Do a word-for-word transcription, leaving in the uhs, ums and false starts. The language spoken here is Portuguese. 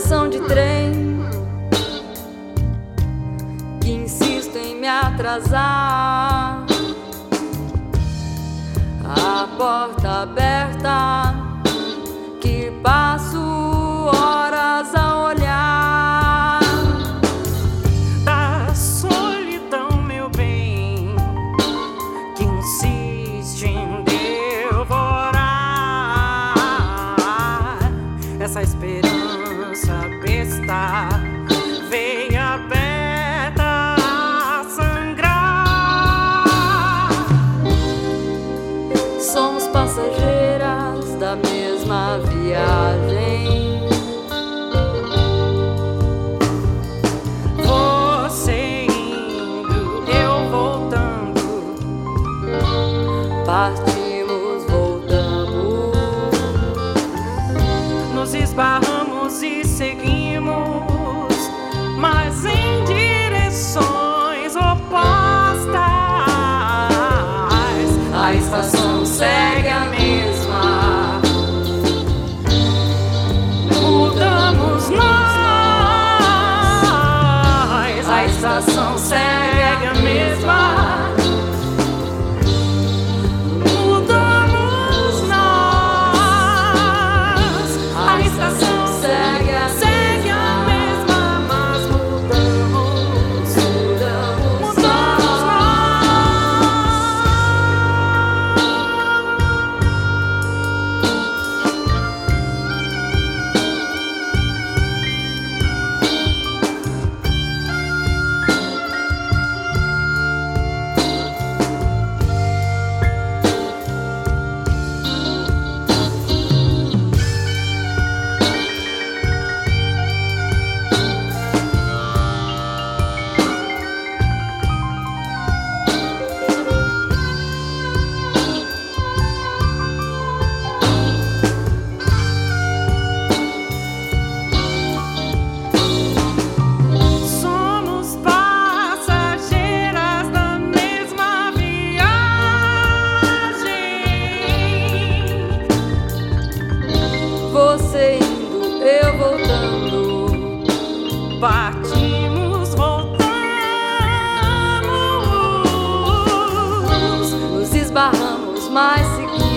estação de trem que insisto em me atrasar. A porta aberta que passo horas a olhar. Da solidão, meu bem, que insiste em devorar essa esperança besta, veia aberta a sangrar. Somos passageiras da mesma viagem. Você indo, eu voltando, Partimos, voltamos, nos esbarramos e seguimos, mas em direções opostas. a estação segue a mesma. Mudamos nós, A estação segue a mesma. mudamos nós. A estação segue a Segue a mesma, mas mudamos, mudamos mudamos nós. Somos passageiras da mesma viagem. Você indo, eu voltando, Partimos, voltamos, nos esbarramos, mas seguimos.